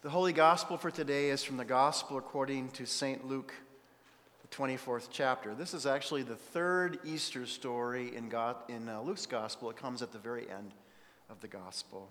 The Holy Gospel for today is from the Gospel according to St. Luke, the 24th chapter. This is actually the third Easter story in Luke's Gospel. It comes at the very end of the Gospel.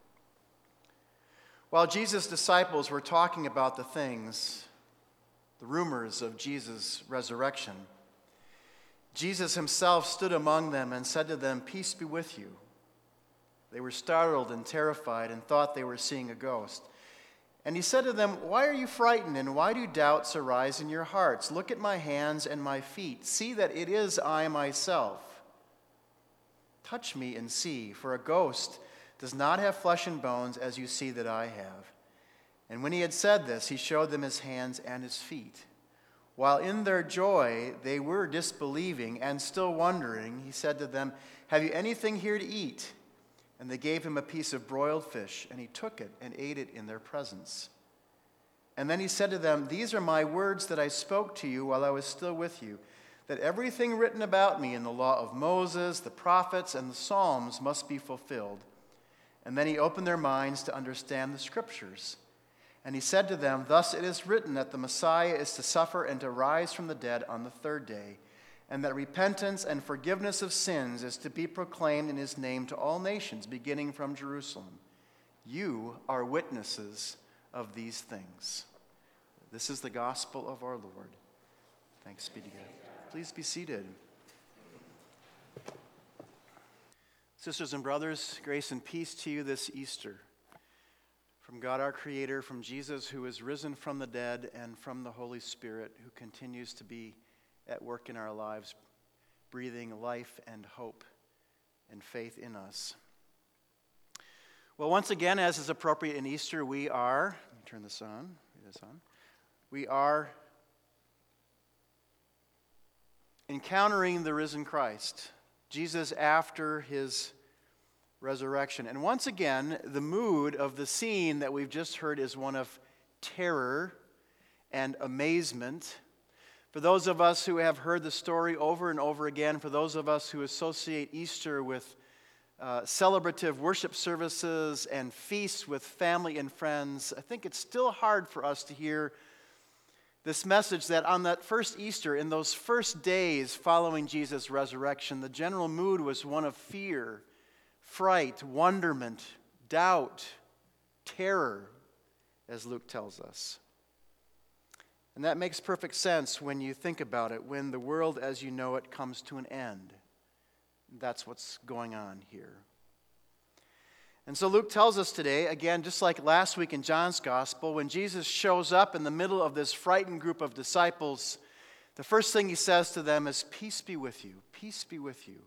While Jesus' disciples were talking about the rumors of Jesus' resurrection, Jesus himself stood among them and said to them, "Peace be with you." They were startled and terrified and thought they were seeing a ghost. And he said to them, "Why are you frightened, and why do doubts arise in your hearts? Look at my hands and my feet. See that it is I myself. Touch me and see, for a ghost does not have flesh and bones as you see that I have." And when he had said this, he showed them his hands and his feet. While in their joy they were disbelieving and still wondering, he said to them, "Have you anything here to eat?" And they gave him a piece of broiled fish, and he took it and ate it in their presence. And then he said to them, "These are my words that I spoke to you while I was still with you, that everything written about me in the law of Moses, the prophets, and the Psalms must be fulfilled." And then he opened their minds to understand the Scriptures. And he said to them, "Thus it is written that the Messiah is to suffer and to rise from the dead on the third day, and that repentance and forgiveness of sins is to be proclaimed in his name to all nations, beginning from Jerusalem. You are witnesses of these things." This is the gospel of our Lord. Thanks be to God. Please be seated. Sisters and brothers, grace and peace to you this Easter. From God our Creator, from Jesus who is risen from the dead, and from the Holy Spirit who continues to be at work in our lives, breathing life and hope and faith in us. Well, once again, as is appropriate in Easter, we are encountering the risen Christ, Jesus after his resurrection. And once again, the mood of the scene that we've just heard is one of terror and amazement. For those of us who have heard the story over and over again, for those of us who associate Easter with celebrative worship services and feasts with family and friends, I think it's still hard for us to hear this message that on that first Easter, in those first days following Jesus' resurrection, the general mood was one of fear, fright, wonderment, doubt, terror, as Luke tells us. And that makes perfect sense when you think about it, when the world as you know it comes to an end. That's what's going on here. And so Luke tells us today, again, just like last week in John's Gospel, when Jesus shows up in the middle of this frightened group of disciples, the first thing he says to them is, "Peace be with you, peace be with you."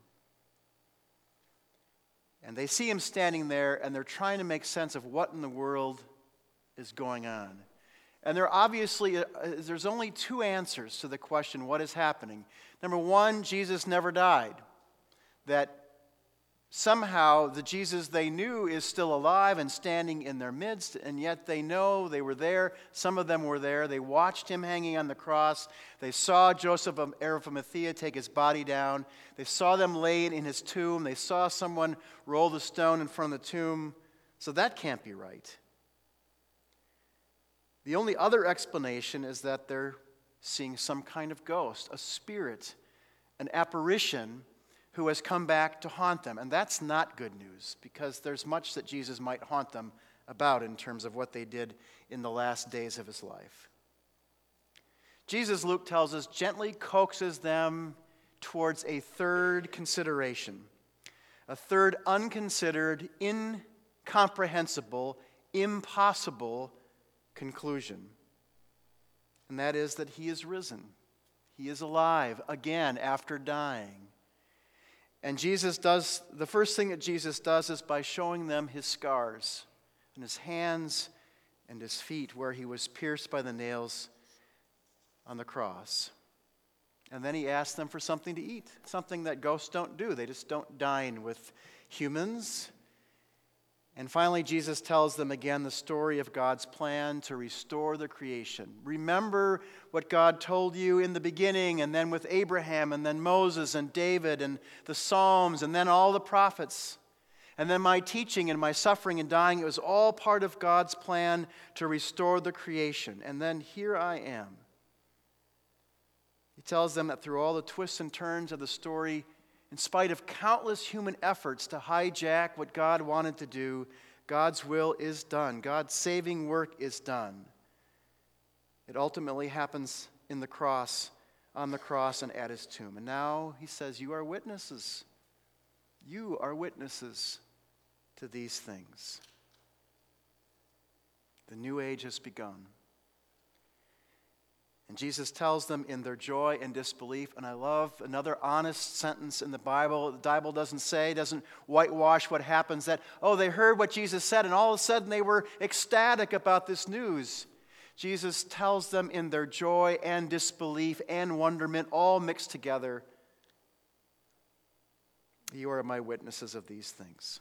And they see him standing there, and they're trying to make sense of what in the world is going on. And there's only two answers to the question, what is happening? Number one, Jesus never died. That somehow the Jesus they knew is still alive and standing in their midst, and yet they know they were there. Some of them were there. They watched him hanging on the cross. They saw Joseph of Arimathea take his body down. They saw them laid in his tomb. They saw someone roll the stone in front of the tomb. So that can't be right. The only other explanation is that they're seeing some kind of ghost, a spirit, an apparition who has come back to haunt them. And that's not good news, because there's much that Jesus might haunt them about in terms of what they did in the last days of his life. Jesus, Luke tells us, gently coaxes them towards a third consideration, a third unconsidered, incomprehensible, impossible conclusion. And that is that he is risen. He is alive again after dying. And the first thing that Jesus does is by showing them his scars and his hands and his feet where he was pierced by the nails on the cross. And then he asks them for something to eat, something that ghosts don't do. They just don't dine with humans. And finally, Jesus tells them again the story of God's plan to restore the creation. Remember what God told you in the beginning, and then with Abraham, and then Moses and David and the Psalms, and then all the prophets. And then my teaching and my suffering and dying, it was all part of God's plan to restore the creation. And then here I am. He tells them that through all the twists and turns of the story, in spite of countless human efforts to hijack what God wanted to do, God's will is done. God's saving work is done. It ultimately happens on the cross and at his tomb. And now he says, you are witnesses. You are witnesses to these things. The new age has begun. And Jesus tells them in their joy and disbelief, and I love another honest sentence in the Bible. The Bible doesn't whitewash what happens, that, they heard what Jesus said, and all of a sudden they were ecstatic about this news. Jesus tells them in their joy and disbelief and wonderment, all mixed together, you are my witnesses of these things.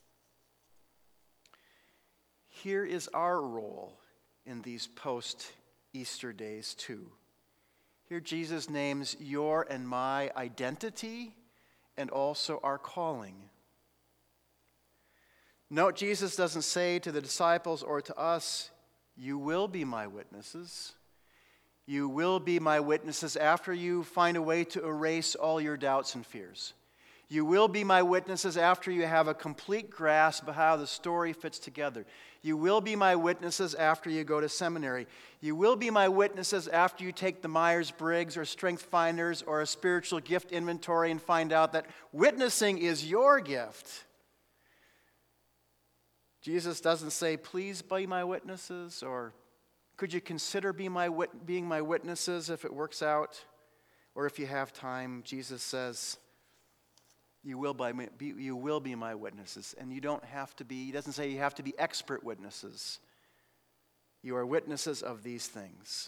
Here is our role in these post-Easter days too. Here Jesus names your and my identity and also our calling. Note, Jesus doesn't say to the disciples or to us, you will be my witnesses. You will be my witnesses after you find a way to erase all your doubts and fears. You will be my witnesses after you have a complete grasp of how the story fits together. You will be my witnesses after you go to seminary. You will be my witnesses after you take the Myers-Briggs or Strength Finders or a spiritual gift inventory and find out that witnessing is your gift. Jesus doesn't say, please be my witnesses, or could you consider being my witnesses if it works out, or if you have time. Jesus says, you will be my witnesses. And you don't have to be, he doesn't say you have to be expert witnesses. You are witnesses of these things.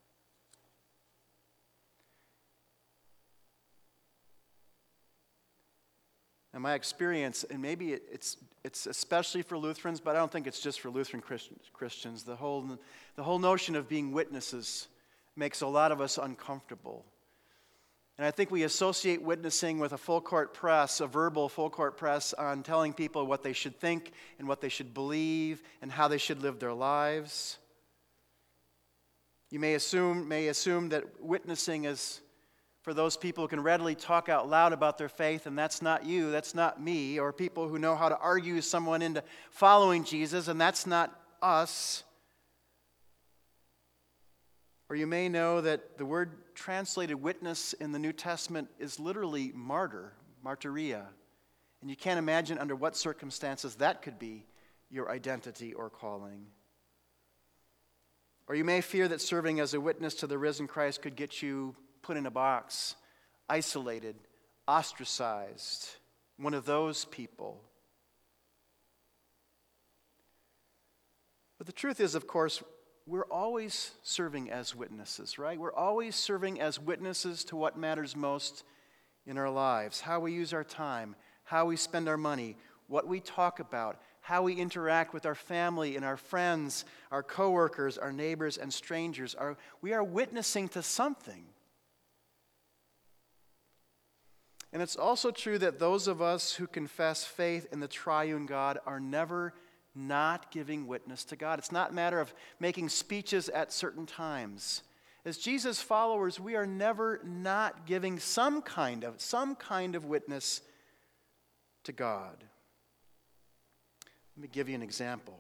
And my experience, and maybe it's especially for Lutherans, but I don't think it's just for Lutheran Christians. The whole notion of being witnesses makes a lot of us uncomfortable. And I think we associate witnessing with a full court press, a verbal full court press on telling people what they should think and what they should believe and how they should live their lives. You may assume that witnessing is for those people who can readily talk out loud about their faith, and that's not you, that's not me, or people who know how to argue someone into following Jesus, and that's not us. Or you may know that the word translated witness in the New Testament is literally martyria. And you can't imagine under what circumstances that could be your identity or calling. Or you may fear that serving as a witness to the risen Christ could get you put in a box, isolated, ostracized, one of those people. But the truth is, of course, we're always serving as witnesses, right? We're always serving as witnesses to what matters most in our lives, how we use our time, how we spend our money, what we talk about, how we interact with our family and our friends, our coworkers, our neighbors and strangers. We are witnessing to something. And it's also true that those of us who confess faith in the triune God are never not giving witness to God. It's not a matter of making speeches at certain times. As Jesus followers, we are never not giving some kind of witness to God. Let me give you an example.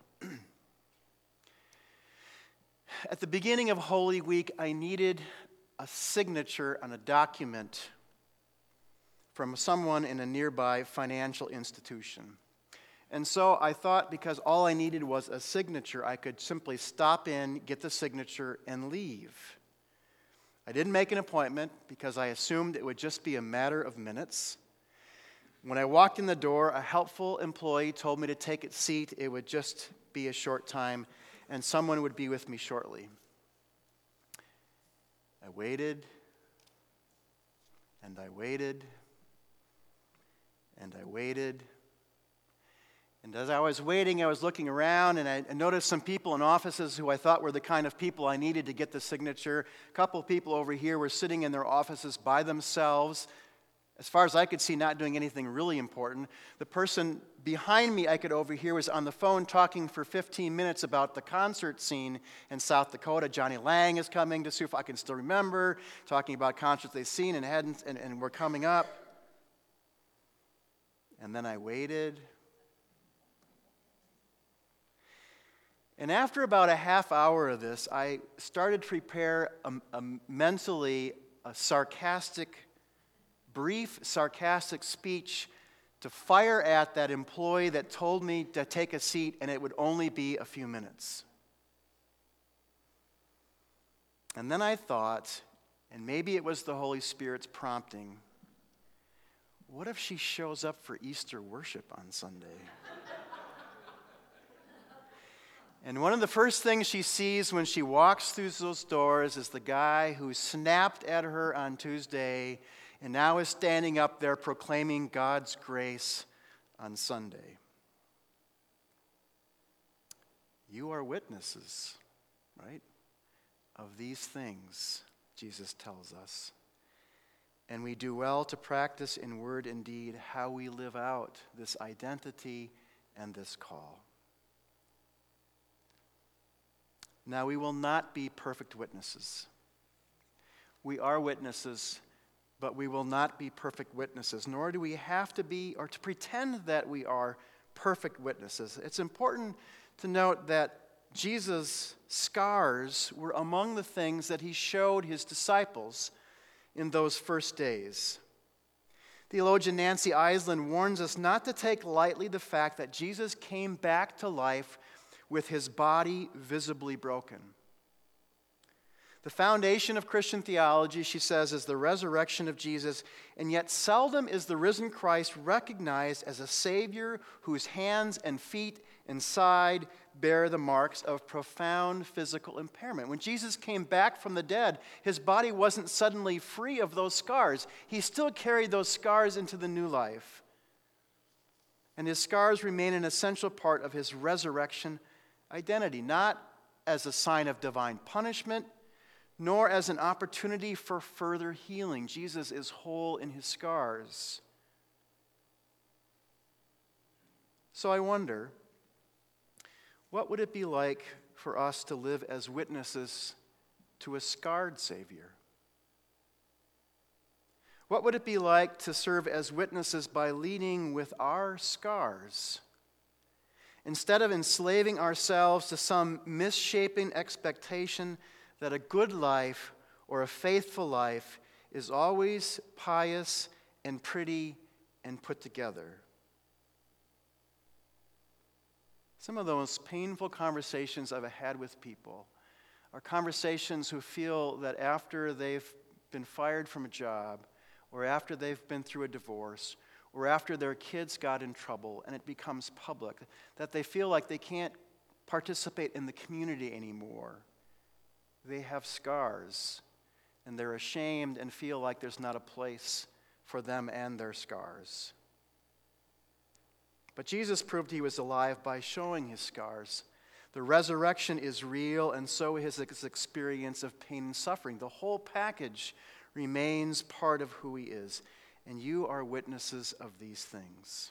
At the beginning of Holy Week, I needed a signature on a document from someone in a nearby financial institution. And so I thought, because all I needed was a signature, I could simply stop in, get the signature, and leave. I didn't make an appointment because I assumed it would just be a matter of minutes. When I walked in the door, a helpful employee told me to take a seat. It would just be a short time, and someone would be with me shortly. I waited, and I waited, and I waited. And as I was waiting, I was looking around, and I noticed some people in offices who I thought were the kind of people I needed to get the signature. A couple of people over here were sitting in their offices by themselves, as far as I could see, not doing anything really important. The person behind me I could overhear was on the phone talking for 15 minutes about the concert scene in South Dakota. Johnny Lang is coming to Sioux Falls. I can still remember talking about concerts they've seen and were coming up. And then I waited. And after about a half hour of this, I started to prepare mentally a brief sarcastic speech to fire at that employee that told me to take a seat and it would only be a few minutes. And then I thought, and maybe it was the Holy Spirit's prompting, what if she shows up for Easter worship on Sunday? And one of the first things she sees when she walks through those doors is the guy who snapped at her on Tuesday and now is standing up there proclaiming God's grace on Sunday. You are witnesses, right, of these things, Jesus tells us. And we do well to practice in word and deed how we live out this identity and this call. Now, we will not be perfect witnesses. We are witnesses, but we will not be perfect witnesses, nor do we have to be or to pretend that we are perfect witnesses. It's important to note that Jesus' scars were among the things that he showed his disciples in those first days. Theologian Nancy Eislin warns us not to take lightly the fact that Jesus came back to life with his body visibly broken. The foundation of Christian theology, she says, is the resurrection of Jesus, and yet seldom is the risen Christ recognized as a Savior whose hands and feet and side bear the marks of profound physical impairment. When Jesus came back from the dead, his body wasn't suddenly free of those scars. He still carried those scars into the new life. And his scars remain an essential part of his resurrection identity, not as a sign of divine punishment, nor as an opportunity for further healing. Jesus is whole in his scars. So I wonder, what would it be like for us to live as witnesses to a scarred Savior? What would it be like to serve as witnesses by leading with our scars? Instead of enslaving ourselves to some misshapen expectation that a good life or a faithful life is always pious and pretty and put together. Some of the most painful conversations I've had with people are conversations who feel that after they've been fired from a job, or after they've been through a divorce, or after their kids got in trouble and it becomes public, that they feel like they can't participate in the community anymore. They have scars, and they're ashamed and feel like there's not a place for them and their scars. But Jesus proved he was alive by showing his scars. The resurrection is real, and so is his experience of pain and suffering. The whole package remains part of who he is. And you are witnesses of these things.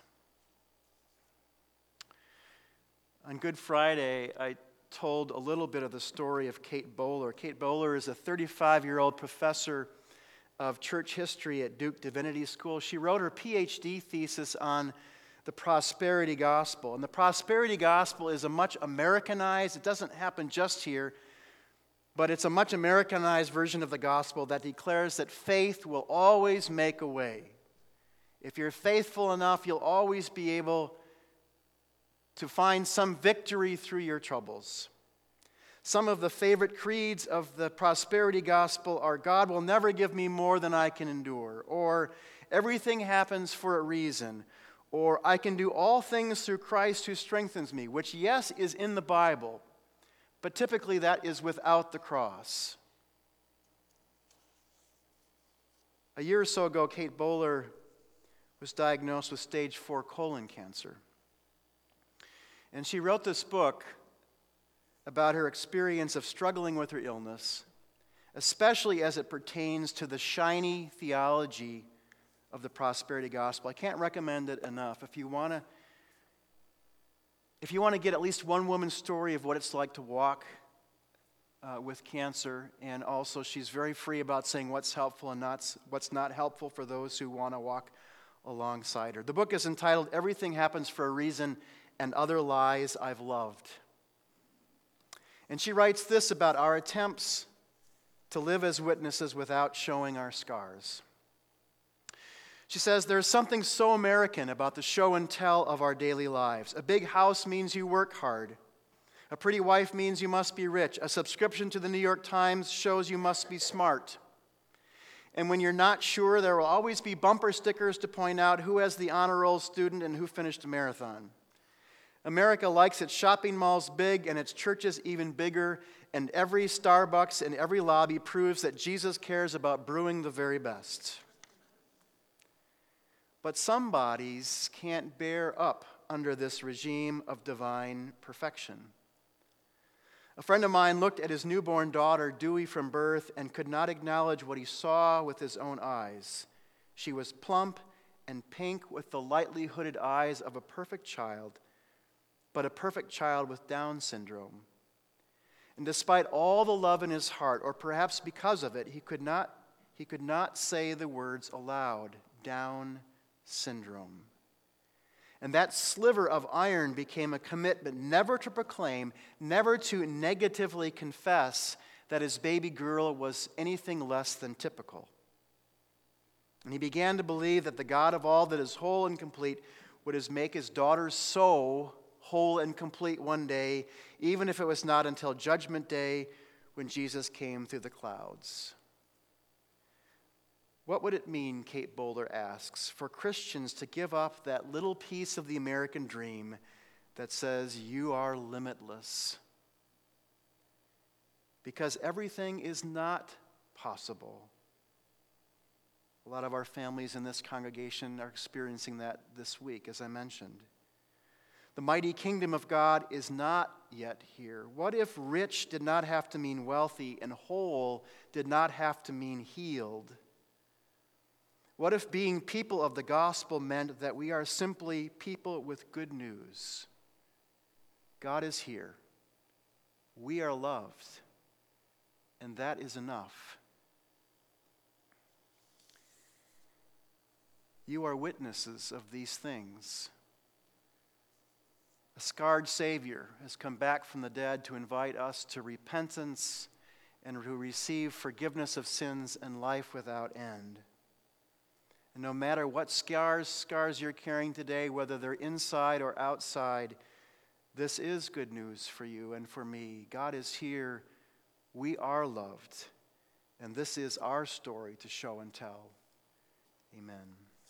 On Good Friday, I told a little bit of the story of Kate Bowler. Kate Bowler is a 35-year-old professor of church history at Duke Divinity School. She wrote her PhD thesis on the prosperity gospel. And the prosperity gospel is a much Americanized, it doesn't happen just here, but it's a much Americanized version of the gospel that declares that faith will always make a way. If you're faithful enough, you'll always be able to find some victory through your troubles. Some of the favorite creeds of the prosperity gospel are, God will never give me more than I can endure, or everything happens for a reason, or I can do all things through Christ who strengthens me, which, yes, is in the Bible, but typically that is without the cross. A year or so ago, Kate Bowler was diagnosed with stage 4 colon cancer. And she wrote this book about her experience of struggling with her illness, especially as it pertains to the shiny theology of the prosperity gospel. I can't recommend it enough. If you want to get at least one woman's story of what it's like to walk with cancer, and also she's very free about saying what's helpful and what's not helpful for those who want to walk alongside her. The book is entitled Everything Happens for a Reason and Other Lies I've Loved. And she writes this about our attempts to live as witnesses without showing our scars. She says, there's something so American about the show and tell of our daily lives. A big house means you work hard. A pretty wife means you must be rich. A subscription to the New York Times shows you must be smart. And when you're not sure, there will always be bumper stickers to point out who has the honor roll student and who finished a marathon. America likes its shopping malls big and its churches even bigger, and every Starbucks and every lobby proves that Jesus cares about brewing the very best. But some bodies can't bear up under this regime of divine perfection. A friend of mine looked at his newborn daughter, Dewey, from birth and could not acknowledge what he saw with his own eyes. She was plump and pink with the lightly hooded eyes of a perfect child, but a perfect child with Down syndrome. And despite all the love in his heart, or perhaps because of it, he could not say the words aloud, Down syndrome. And that sliver of iron became a commitment never to proclaim, never to negatively confess that his baby girl was anything less than typical. And he began to believe that the God of all that is whole and complete would make his daughter's soul whole and complete one day, even if it was not until Judgment Day when Jesus came through the clouds. What would it mean, Kate Bowler asks, for Christians to give up that little piece of the American dream that says you are limitless? Because everything is not possible. A lot of our families in this congregation are experiencing that this week, as I mentioned. The mighty kingdom of God is not yet here. What if rich did not have to mean wealthy and whole did not have to mean healed? What if being people of the gospel meant that we are simply people with good news? God is here. We are loved. And that is enough. You are witnesses of these things. A scarred Savior has come back from the dead to invite us to repentance and to receive forgiveness of sins and life without end. And no matter what scars you're carrying today, whether they're inside or outside, this is good news for you and for me. God is here. We are loved. And this is our story to show and tell. Amen.